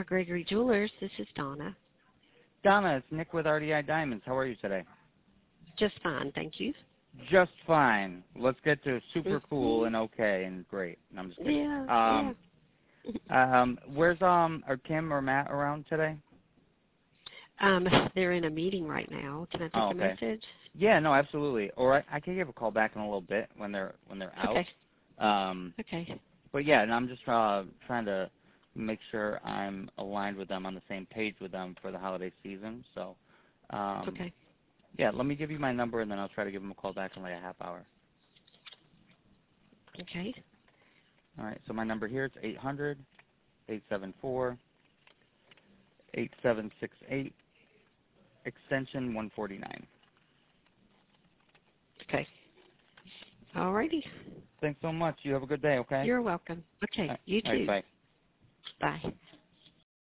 Gregory Jewelers. This is Donna. Donna, it's Nick with RDI Diamonds. How are you today? Just fine, thank you. Just fine. Let's get to super cool and okay and great. No, I'm just kidding. Yeah. Where's are Kim or Matt around today? They're in a meeting right now. Can I take a message? Yeah, no, absolutely. Or I can give a call back in a little bit when they're out. Okay. Okay. But yeah, and I'm just trying to make sure I'm aligned with them on the same page with them for the holiday season. So, okay. Yeah, let me give you my number, and then I'll try to give them a call back in like a half hour. Okay. All right, so my number here is 800-874-8768, extension 149. Okay. All righty. Thanks so much. You have a good day, okay? You're welcome. Okay, you too. All right, bye. Bye.